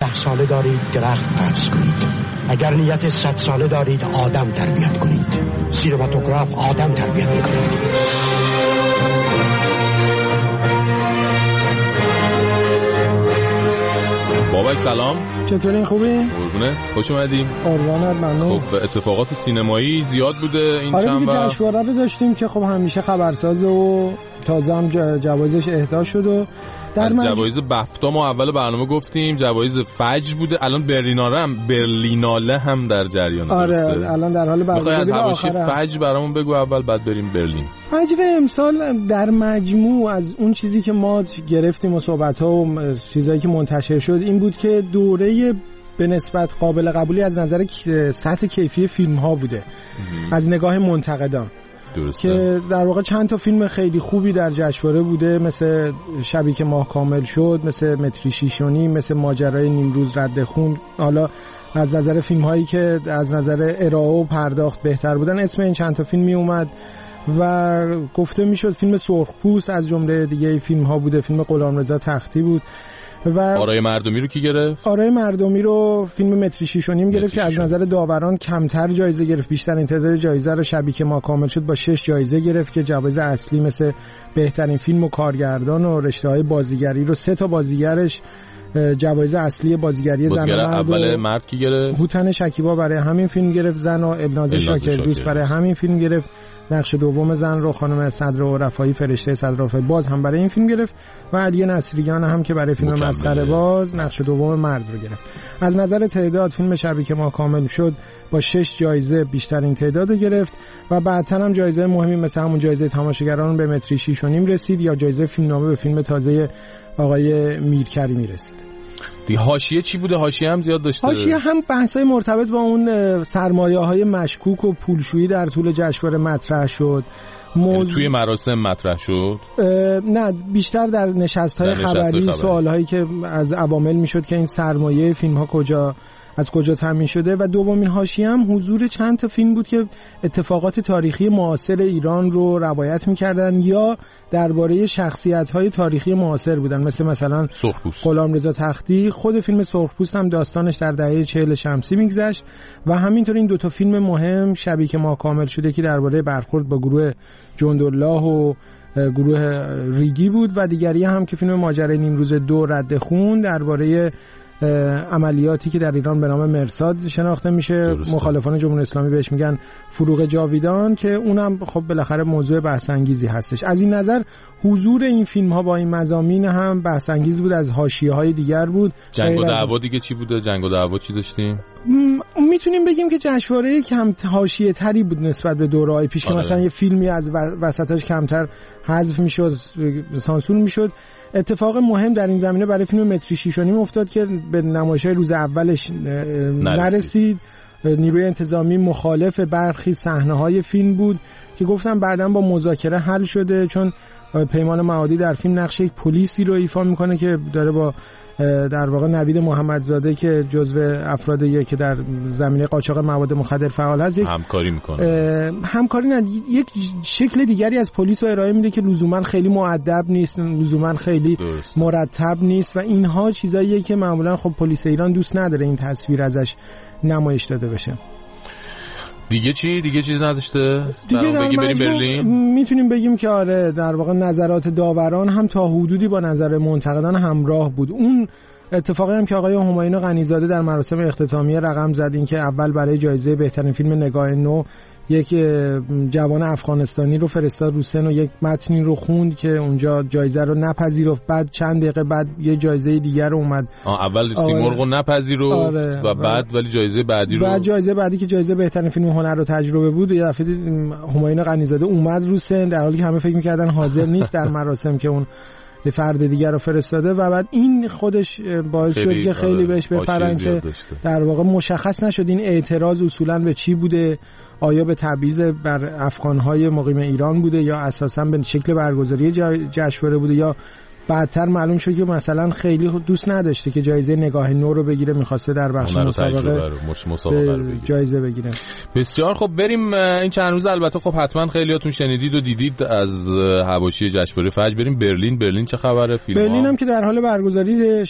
50 ساله دارید درخت فرض کنید. اگر نیت 100 ساله دارید آدم تربیت کنید. سینماتوگراف آدم تربیت می‌کند. بابک سلام. چطورین؟ خوبی؟ قربونت، خوش اومدیم. قربانت، ممنون. خب اتفاقات سینمایی زیاد بوده این چند وقت. آره جشنواره رو داشتیم که خب همیشه خبرساز و تازه هم جوایزش اهدا شد و در جوایز بفتا ما اول برنامه گفتیم جوایز فجر بوده، الان برلیناله هم در جریانه. آره الان در حال برگزاری از حواشی فجر برامون بگو اول، بعد بریم برلین. فجر امسال در مجموع از اون چیزی که ما گرفتیم و صحبت‌ها و چیزایی که منتشر شد این بود که دوره به نسبت قابل قبولی از نظر سطح کیفی فیلم‌ها بوده از نگاه منتقدان. درسته. که در واقع چند تا فیلم خیلی خوبی در جشنواره بوده، مثل شبی که ماه کامل شد، مثل متری 6 و نیم، مثل ماجرای نیمروز رد خون. حالا از نظر فیلم هایی که از نظر ارائه و پرداخت بهتر بودن اسم این چند تا فیلم می اومد و گفته میشد فیلم سرخپوست از جمله دیگه فیلم ها بوده. فیلم غلامرضا تختی بود و آرای مردمی رو کی گرفت؟ آرای مردمی رو فیلم متری 6 و نیم گرفت که از نظر داوران کمتر جایزه گرفت. بیشترین تعداد جایزه رو شبی که ما کامل شد با 6 جایزه گرفت که جوایز اصلی مثل بهترین فیلم و کارگردان و رشته‌های بازیگری رو 3 تا بازیگرش جوایز اصلی بازیگری زن و مرد. اول مرد کی گرفت؟ هوتن شکیبا برای همین فیلم گرفت زن و الناز شاکردوست برای همین فیلم گرفت. نقش دوم زن رو خانم صدر رفایی فرشته صدر رفایی باز هم برای این فیلم گرفت و علی نصریان هم که برای فیلم مسخره باز نقش دوم مرد رو گرفت. از نظر تعداد فیلم شبی که ما کامل شد با 6 جایزه بیشترین تعداد رو گرفت و بعدتر هم جایزه مهمی مثل همون جایزه تماشاگران به متری 6 و نیم رسید یا جایزه فیلمنامه به فیلم تازه آقای میرکریمی رسید. دیگه حاشیه چی بوده؟ حاشیه هم زیاد داشته. حاشیه هم بحث‌های مرتبط با اون سرمایه‌های مشکوک و پولشویی در طول جشنواره مطرح شد. توی مراسم مطرح شد؟ نه، بیشتر در نشست‌های خبری سوال‌هایی که از عوامل میشد که این سرمایه فیلم‌ها از کجا تامین شده. و دومین حاشیه هم حضور چند تا فیلم بود که اتفاقات تاریخی معاصر ایران رو روایت می‌کردن یا درباره شخصیت‌های تاریخی معاصر بودن، مثلا غلامرضا تختی. خود فیلم سرخپوست هم داستانش در دهه 40 شمسی میگذشت و همینطور این 2 تا فیلم مهم شبی که ما کامل شده که درباره برخورد با گروه جندالله و گروه ریگی بود و دیگری هم که فیلم ماجرای نیمروز 2 رد خون درباره عملیاتی که در ایران به نام مرصاد شناخته میشه. درسته. مخالفان جمهوری اسلامی بهش میگن فروغ جاویدان که اونم خب بالاخره موضوع بحث انگیزی هستش. از این نظر حضور این فیلم ها با این مضامین هم بحث انگیز بود. از حاشیه های دیگر بود. جنگ و دعوا دیگه چی بوده؟ جنگ و دعوا چی داشتیم؟ میتونیم بگیم که جشنواره کم حاشیه تری بود نسبت به دوره‌های پیش که مثلا یه فیلمی از وسطاش کمتر حذف میشد، سانسور میشد. اتفاق مهم در این زمینه برای فیلم متری 6 و نیم افتاد که به نمایش‌های روز اولش نرسید. نیروی انتظامی مخالف برخی صحنه‌های فیلم بود که گفتم بعداً با مذاکره حل شده، چون پیمان معادی در فیلم نقش یک پلیسی رو ایفا میکنه که داره با در واقع نوید محمدزاده که جزو افرادیه که در زمینه قاچاق مواد مخدر فعال هست همکاری میکنه. همکاری نه، یک شکل دیگری از پلیس رو ارائه میده که لزوما خیلی مؤدب نیست، لزوما خیلی مرتب نیست و اینها چیزاییه که معمولا خب پلیس ایران دوست نداره این تصویر ازش نمایش داده بشه. دیگه چی؟ دیگه چیز نداشته؟ دیگه بریم برلین؟ میتونیم بگیم که آره در واقع نظرات داوران هم تا حدودی با نظر منتقدان همراه بود. اون اتفاقی هم که آقای همایون غنیزاده در مراسم اختتامیه رقم زد این که اول برای جایزه بهترین فیلم نگاه نو یک جوان افغانستانی رو فرستاد رو سن و یک متنی رو خوند که اونجا جایزه رو نپذیرفت. بعد چند دقیقه بعد یه جایزه دیگر رو اومد اول سیمرغ رو نپذیرفت و بعد ولی جایزه بعدی رو جایزه بعدی که جایزه بهترین فیلم هنر رو تجربه بود یه دفعه همایون غنیزاده اومد رو سن در حالی که همه فکر می‌کردن حاضر نیست در مراسم که اون یه فرد دیگر رو فرستاده و بعد این خودش باعث شد که خیلی بهش بپرن که در واقع مشخص نشد این اعتراض اصولاً به چی بوده، آیا به تبعیض بر افغان‌های مقیم ایران بوده یا اساساً به شکل برگزاری جشنواره بوده یا بعدتر معلوم شد که مثلا خیلی دوست نداشته که جایزه نگاه نو رو بگیره، می‌خواسته در بخش مسابقه جایزه بگیره. بسیار خب بریم این چند روز البته خب حتما خیلیاتون شنیدید و دیدید از حواشی جشنواره فجر. بریم برلین چه خبره؟ برلین هم که در حال برگزاری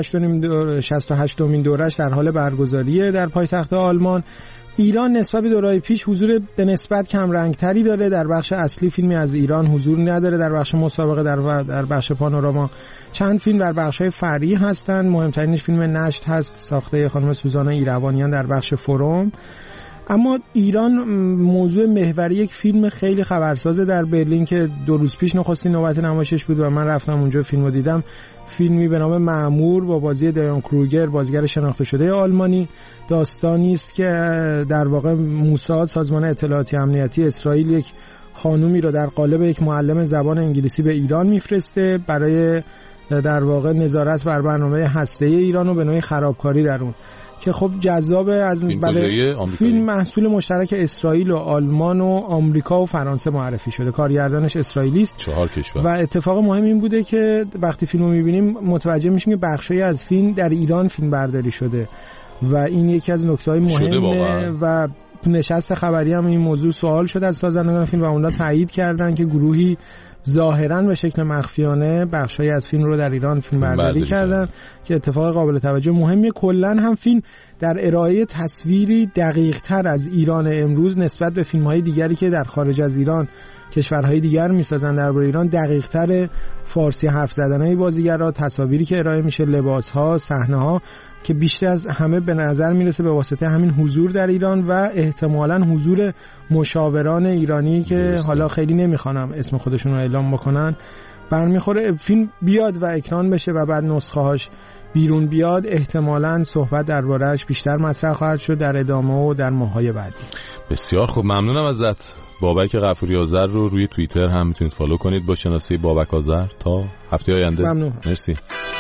68مین دورش در حال برگزاریه در پایتخت آلمان. ایران نسبت به دورهای پیش حضور به نسبت کم رنگتری داره. در بخش اصلی فیلمی از ایران حضور نداره. در بخش مسابقه در بخش پانوراما چند فیلم در بخش‌های فرعی هستند. مهمترینش فیلم نشت هست ساخته خانم سوزانا ایروانیان در بخش فروم. اما ایران موضوع محوری یک فیلم خیلی خبرسازه در برلین که 2 روز پیش نخستین نوبت نمایشش بود و من رفتم اونجا فیلمو دیدم. فیلمی به نام مأمور با بازی دیان کروگر، بازیگر شناخته شده آلمانی. داستانی است که در واقع موساد، سازمان اطلاعاتی امنیتی اسرائیل، یک خانومی رو در قالب یک معلم زبان انگلیسی به ایران میفرسته برای در واقع نظارت بر برنامه هسته‌ای ایران و به نوعی خرابکاری در اون، که خب جذابه. از فیلم محصول مشترک اسرائیل و آلمان و آمریکا و فرانسه معرفی شده. کارگردانش اسرائیلی است. 4 کشور. و اتفاق مهم این بوده که وقتی فیلمو می‌بینیم متوجه میشیم که بخشی از فیلم در ایران فیلم برداری شده و این یکی از نکته‌های مهمه. و نشست خبری هم این موضوع سوال شد از سازندگان فیلم و اونا تایید کردن که گروهی ظاهراً به شکل مخفیانه بخشایی از فیلم رو در ایران فیلم برداری کردن که اتفاق قابل توجه مهمیه. کلاً هم فیلم در ارائه تصویری دقیق‌تر از ایران امروز نسبت به فیلم‌های دیگری که در خارج از ایران کشورهای دیگر می‌سازن درباره ایران دقیق‌تر فارسی حرف زدن‌های بازیگرا، تصاویری که ارائه میشه، لباس‌ها، صحنه‌ها که بیشتر از همه به نظر میرسه به واسطه همین حضور در ایران و احتمالاً حضور مشاوران ایرانی که حالا خیلی نمیخوانم اسم خودشون رو اعلام بکنن برمیخوره. فیلم بیاد و اکران بشه و بعد نسخه‌هاش بیرون بیاد، احتمالاً صحبت درباره‌اش بیشتر مطرح خواهد شد در ادامه و در ماه‌های بعدی. بسیار خوب، ممنونم ازت. بابک غفوری آذر رو روی توییتر هم میتونید فالو کنید با شناسه بابک آذر. تا هفته آینده. ممنون. مرسی.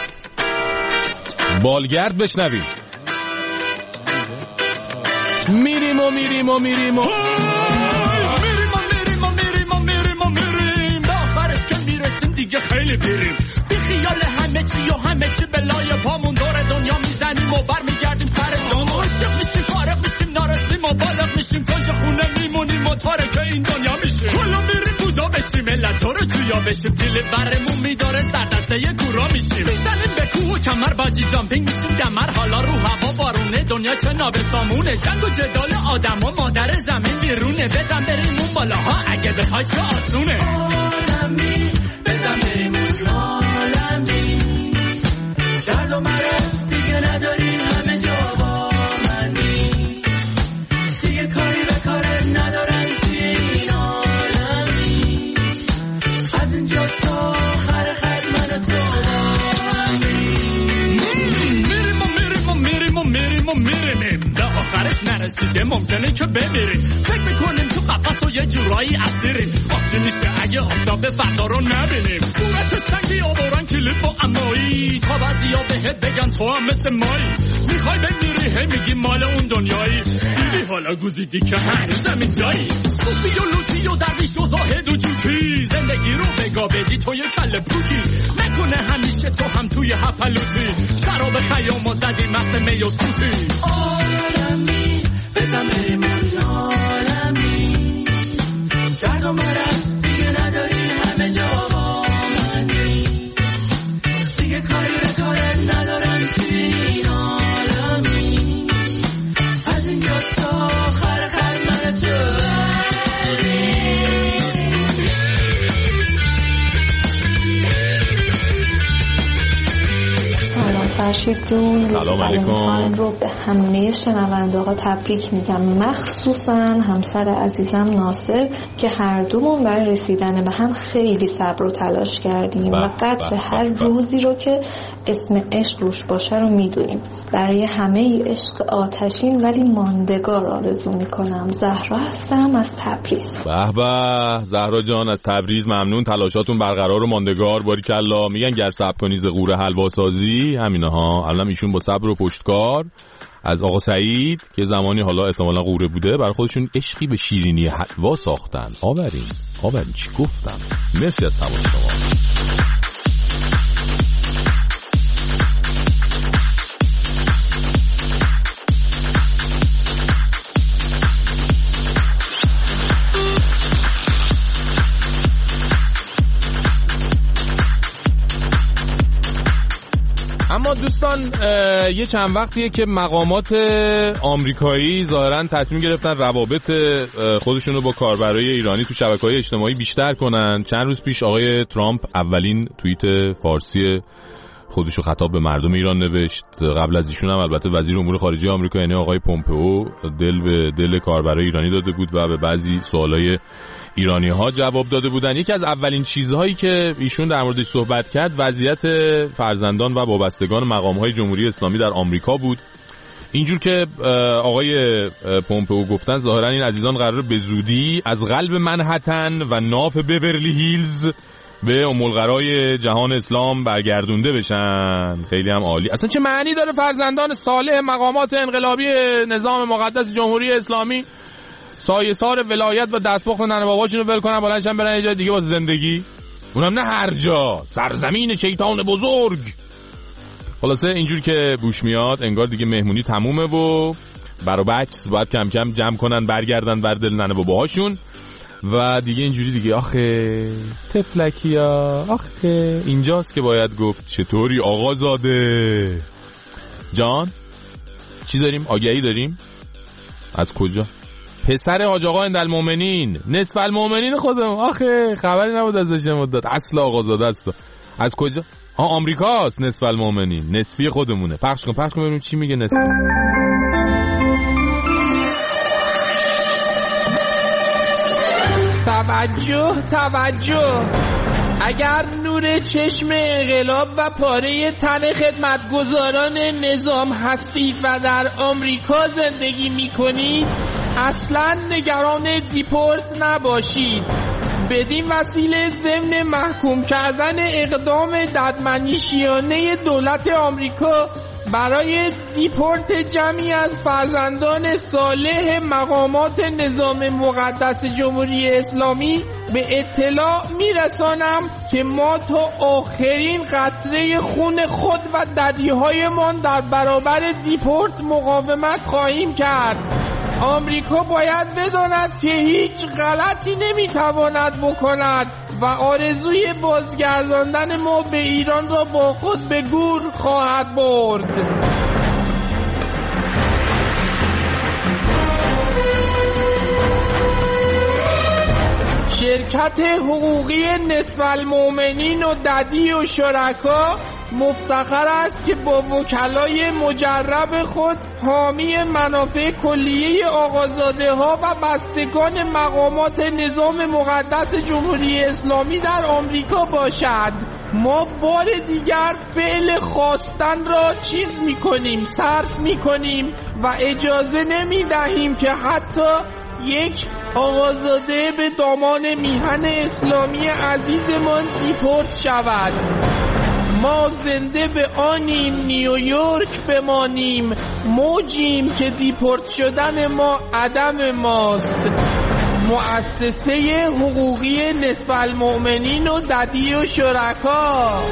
بالگرد بشنویم. میریم به آخرش که میرسیم دیگه خیلی بیریم. بی خیال همه چی و همه چی بلای پامون دور دنیا میزنیم و برمیگردیم سر جام. عاشق میشیم، فارغ میشیم، نارسیم و بالغ میشیم، کنج خونه میمونیم و تارک این دنیا میشیم. حالا میریم بودا بشیم، ملت رو جویا بشیم، دیل برمون میداره سردسته گورا میشیم. میزنیم به کوه و کمر باجی جامپینگ میشیم دمر. حالا رو هوا بارونه، دنیا چه نابسامونه، جنگ و جدال آدم و مادر زمین بیرونه. بزن بریم اون بالاها اگه بخوای چه آسونه. عالمی بزن بریم اون عالمی، درد و مرض دیگه نداری، همه جا با منی، دیگه کاری به کارت ندارن توی این عالمی، از اینجا تا آخر خط من و تو میریم به آخرش نرسیده ممکنه که بمیریم. فکر میکنیم تو قفس و یه جورایی اسیریم، آسچی میشه اگه آفتاب فردا رو نبینیم. صورت سنگی آورن کلیپ و امایی، تا بعضیا بهت بگن تو هم مثل مایی. میخوای بمیری هی میگی مال اون دنیایی، دیدی حالا گوزیدی که هنوز همین جایی. صوفی و لوتی و درویش و زاهد و جوکی، زندگی رو بگا بدی تو یه کل پوکی. نکنه همیشه تو هم توی هپلوتی، شراب خیام و زدی مست می و سوتی. عالمی بزن بریم اون عالمی، درد و مرض دیگه نداری، همه جا با منی، دیگه کاری به کارت ندارن توی این عالمی، از اینجا تا آخر خط من تو. فرشید جون، سلام علیکم رو به همه شنونده‌ها تبریک میگم، مخصوصا همسر عزیزم ناصر که هر دومون برای رسیدن به هم خیلی صبر و تلاش کردیم و قدر هر روزی رو که اسم عشق روش باشه رو میدونیم. برای همه عشق آتشین ولی ماندگار آرزو میکنم. زهرا هستم از تبریز. به به زهرا جان از تبریز، ممنون، تلاشاتون برقرار و ماندگار. باریکلا. میگن گر صبر کنی ز قوره حلوا سازی، همینه ها. الان ایشون با صبر و پشتکار از آقا سعید که زمانی حالا احتمالاً قوره بوده برای خودشون عشقی به شیرینی حلوا ساختن. آورین چی گفتم. مرسی از تماس شما. دوستان یه چند وقتیه که مقامات آمریکایی ظاهراً تصمیم گرفتن روابط خودشون رو با کاربرای ایرانی تو شبکه‌های اجتماعی بیشتر کنن. چند روز پیش آقای ترامپ اولین توییت فارسی خودشو خطاب به مردم ایران نوشت. قبل از ایشون هم البته وزیر امور خارجه آمریکا یعنی آقای پومپئو دل به دل کاربرای ایرانی داده بود و به بعضی سوالای ایرانی‌ها جواب داده بودن. یکی از اولین چیزهایی که ایشون در موردش صحبت کرد وضعیت فرزندان و وابستگان مقام‌های جمهوری اسلامی در آمریکا بود. اینجور که آقای پومپئو گفتن ظاهراً این عزیزان قراره به زودی از قلب منهتن و ناف بیورلی هیلز به ام‌القرای جهان اسلام برگردونده بشن. خیلی هم عالی. اصلا چه معنی داره فرزندان صالح مقامات انقلابی نظام مقدس جمهوری اسلامی سایه‌سار ولایت و دستپخت ننه باباشونو ول کنن بلندشن برن یه جای دیگه واسه زندگی؟ اونم نه هر جا، سرزمین شیطان بزرگ. خلاصه اینجور که بوش میاد انگار دیگه مهمونی تمومه و برا بچس باید کم کم جمع کنن برگردن بر دل ننه باباهاشون و دیگه اینجوری دیگه آخه تفلکیا آخه اینجاست که باید گفت چطوری آقا زاده جان. چی داریم؟ آگهی داریم؟ از کجا؟ پسر حاج آقا اندالمومنین نصف المومنین خودم. آخه خبری نبود ازش مدت. اصل آقا زاده است. از کجا؟ آمریکاست. نصف المومنین نصفی خودمونه. پخش کن ببینیم چی میگه نصف. توجه اگر نور چشم انقلاب و پاره تن خدمتگزاران نظام هستید و در آمریکا زندگی میکنید اصلا نگران دیپورت نباشید. بدین وسیله ضمن محکوم کردن اقدام ددمنشیانه دولت آمریکا برای دیپورت جمعی از فرزندان صالح مقامات نظام مقدس جمهوری اسلامی به اطلاع میرسانم که ما تا آخرین قطره خون خود و ددیهایمان در برابر دیپورت مقاومت خواهیم کرد. آمریکا باید بداند که هیچ غلطی نمیتواند بکند و آرزوی بازگرداندن ما به ایران را با خود به گور خواهد برد. شرکت حقوقی نصف المؤمنین و ددی و شرکا مفتخر است که با وکلای مجرب خود حامی منافع کلیه آقازاده ها و بستگان مقامات نظام مقدس جمهوری اسلامی در آمریکا باشد. ما بار دیگر فعل خواستن را چیز میکنیم، صرف میکنیم و اجازه نمیدهیم که حتی یک آقازاده به دامان میهن اسلامی عزیزمان دیپورت شود. ما زنده به آنیم نیویورک بمانیم، موجیم که دیپورت شدن ما عدم ماست. مؤسسه حقوقی نصف المؤمنین و ددی و شرکا.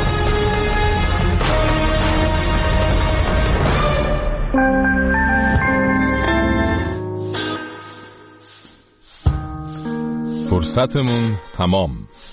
فرصتمون تمام.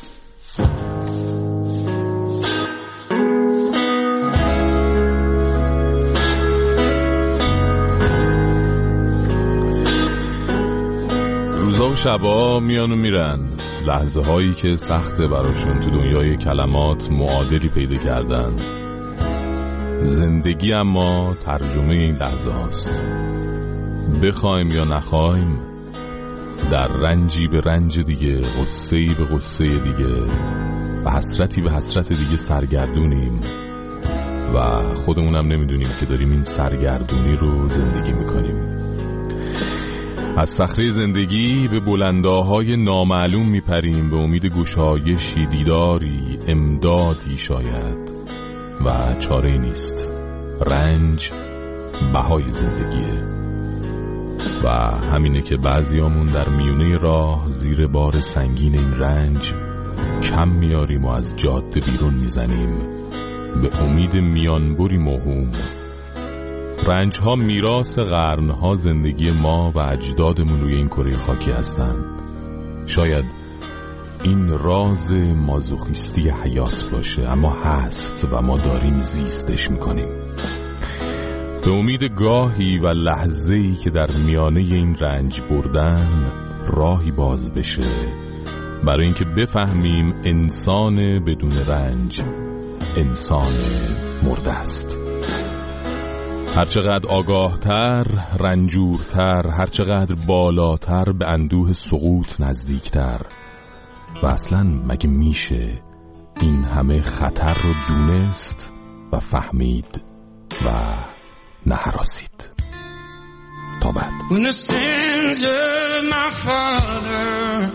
روزا و شبا میان و میرن، لحظه هایی که سخته براشون تو دنیای کلمات معادلی پیدا کردن. زندگی اما ترجمه این لحظه هاست. بخوایم یا نخوایم در رنجی به رنج دیگه، غصه‌ای به غصه دیگه و حسرتی به حسرت دیگه سرگردونیم و خودمونم نمیدونیم که داریم این سرگردونی رو زندگی میکنیم. از صخره زندگی به بلنداهای نامعلوم میپریم به امید گشایشی، دیداری، امدادی شاید و چاره نیست. رنج بهای زندگیه و همینه که بعضیامون در میونه راه زیر بار سنگین این رنج کم میاریم و از جاده بیرون میزنیم به امید میانبری موهوم. رنج ها میراث قرنها زندگی ما و اجدادمون روی این کره خاکی هستند. شاید این راز مازوخیستی حیات باشه، اما هست و ما داریم زیستش میکنیم. به امید گاهی و لحظه‌ای که در میانه این رنج بردن راهی باز بشه برای اینکه بفهمیم انسان بدون رنج انسان مرده است. هرچقدر آگاهتر، رنجورتر، هرچقدر بالاتر به اندوه سقوط نزدیکتر. و اصلاً مگه میشه این همه خطر رو دونست و فهمید و نهراسید؟ تا بعد. When the sins of my father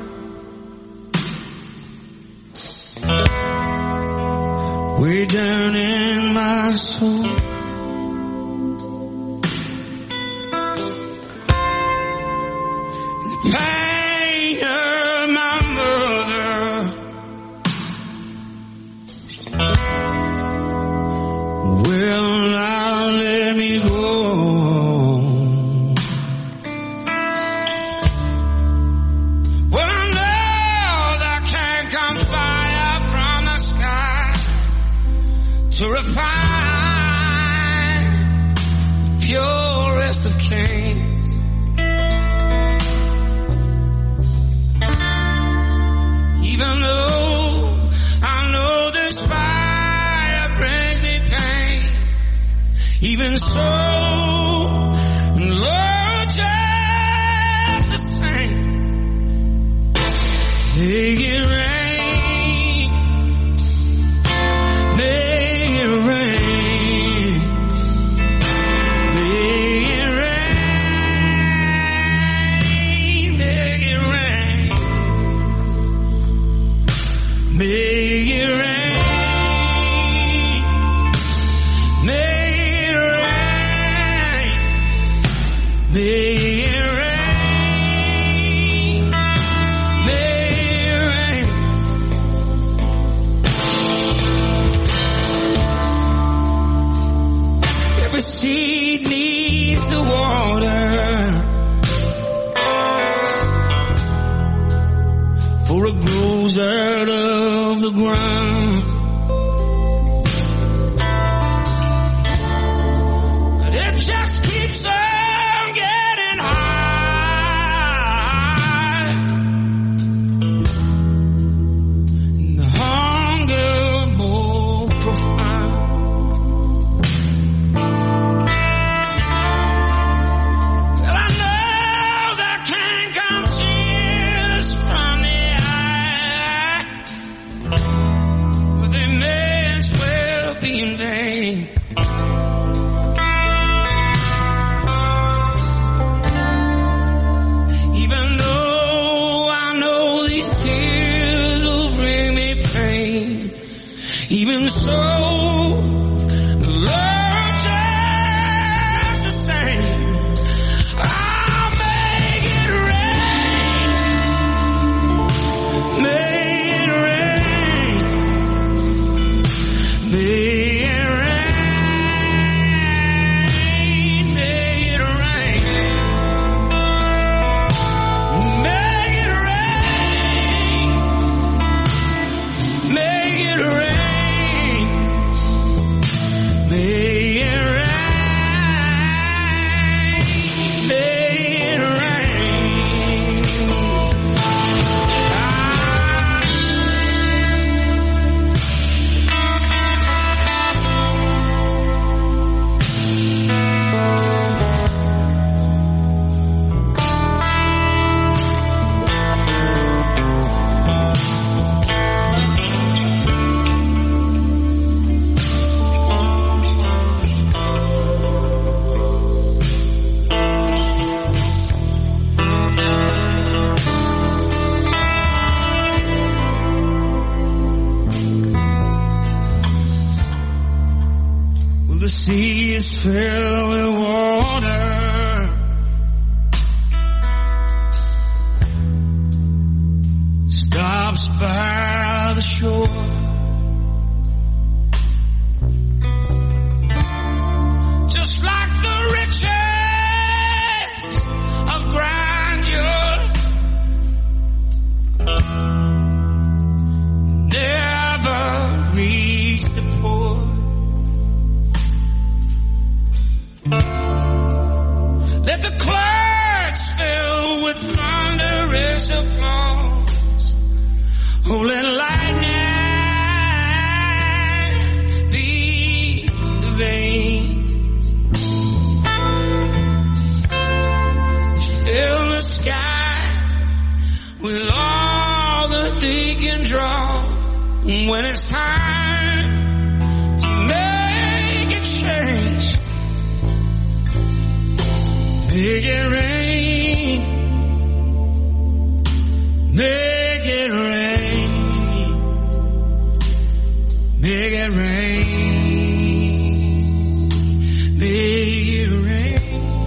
way down in my soul, the pain of my mother will not let me go. Well, I know there can't come fire from the sky to refine purest of kings. Even though I know this fire brings me pain, even so, Lord, just the same, make it rain, make it rain, make it rain, make it rain, make it rain, make it rain, make it rain, make it rain. Every seed needs the water for it grows out of the ground. But it just keeps on getting high. And the hunger more profound. But I know there can come tears from the eye, but they may as well be in vain. Even though I know these tears will bring me pain, even so, Lord, just the same, I'll make it rain, make it rain, make it rain, make it rain, make it rain, make it rain, make it rain, make it rain. Well, the sea is filled with water, stops by the shore. Just like the riches of grandeur, when it's time to make a change. Make it rain, make it rain, make it rain, make it rain.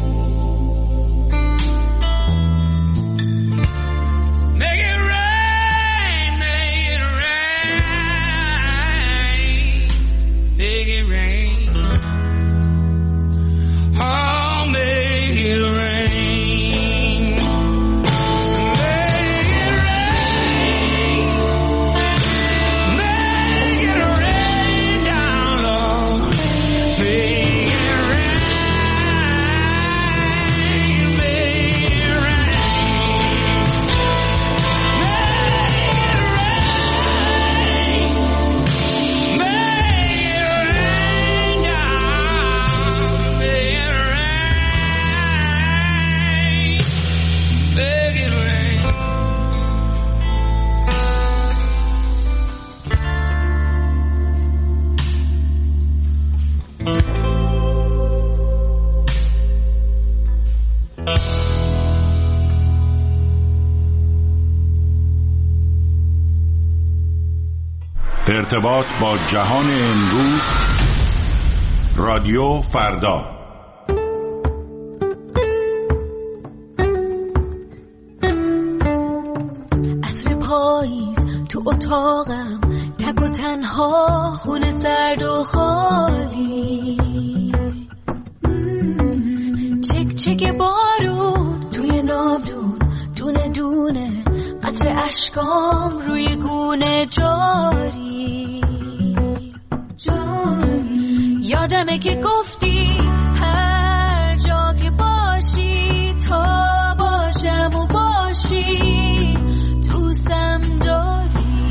ارتباط با جهان امروز، رادیو فردا. عصر پاییز تو اتاقم، تک و تنها، خونه سرد و خالی، چک چک بارون توی ناودون، دونه دونه قطر اشکام روی گونه جاری. یادمه که گفتی هر جا که باشی تا باشم و باشی دوستم داری.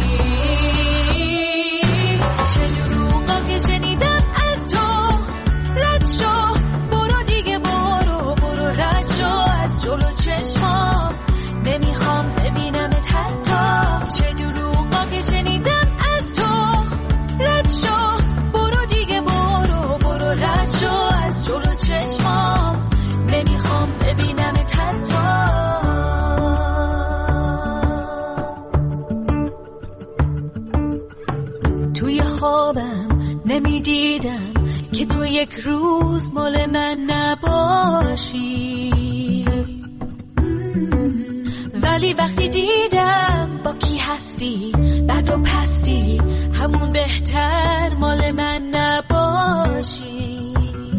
چه دروغا که شنیدم از تو، رد شو برو دیگه، برو برو رد شو از جلو چشمام، نمیخوام ببینمت حتی. چه دروغا که شنیدم از تو، رد شو برو دیگه، برو برو رد شو از جلو چشمام، نمیخوام ببینمت حتی. توی خوابم نمیدیدم که تو یک روز مال من نباشی، ولی وقتی دیدم با کی هستی، بد و پستی، همون بهتر مال من نباشی.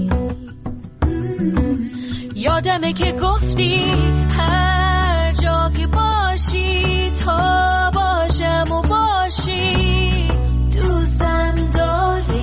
یادمه که گفتی هر جا که باشی تا باشم و باشی دوستم داری.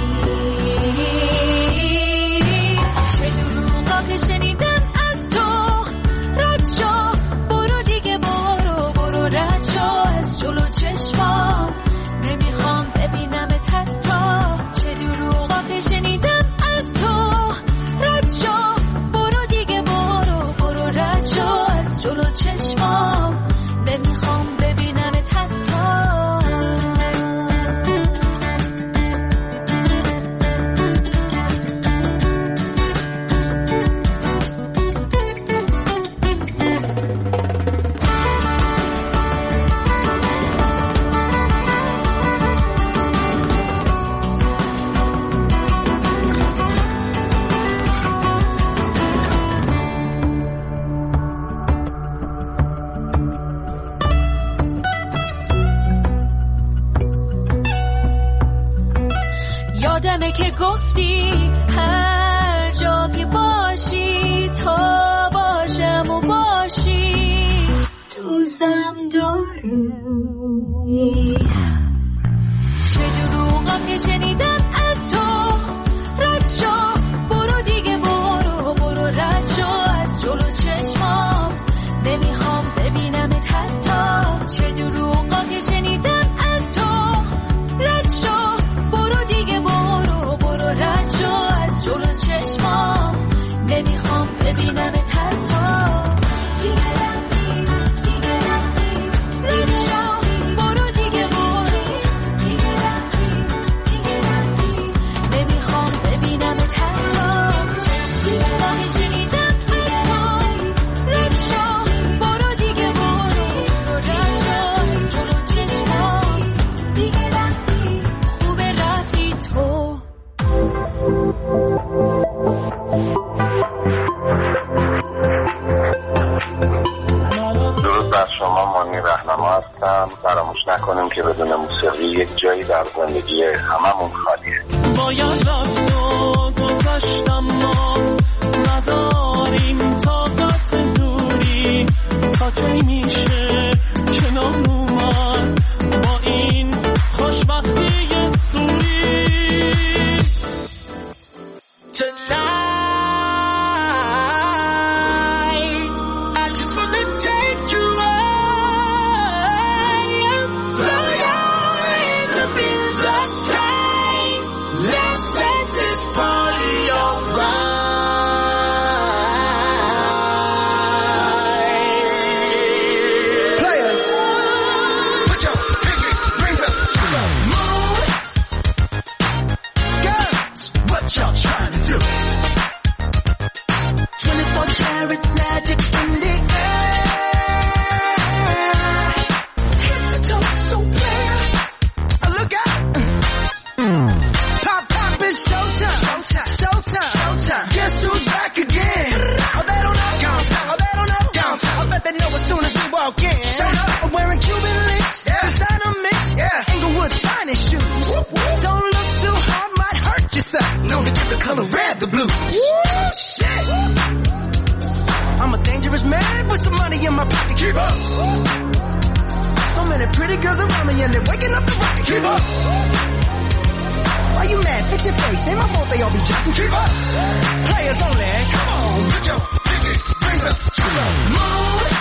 چه دروغا که شنیدم از تو، رد شو برو دیگه، برو برو رد شو از جلو چشمام، نمیخوام ببینمت حتی. چه دروغا که شنیدم از تو، رد شو برو دیگه، برو برو رد شو از جلو چشمام، نمیخوام ببینمت حتی. یادمه که گفتی هر جا که باشی تا باشم و باشی دوستم داری. چه دروغا که شنیدم از تو، رد شو برو دیگه، برو برو رد شو از جلو چشمام، نمیخوام ببینمت حتی. چه دروغا که شنیدم از تو، رد شو برو دیگه، برو برو رد شو درود بر شما، مانی رهنما هستم. فراموش نکنیم که بدون موسیقی یک جایی در زندگی هممون خالیه. باید رفت و گذشتم، ما نداریم طاقت دوری، تا کی میشه کنار اومد با این خوشبختی سوری. I'm a dangerous man with some money in my pocket. Keep up. So many pretty girls around me and they're waking up the rocket. Keep up. Why you mad? Fix your face. Ain't my fault they all be jacking. Keep up. Players only. Come on, put your pinky rings up to the moon.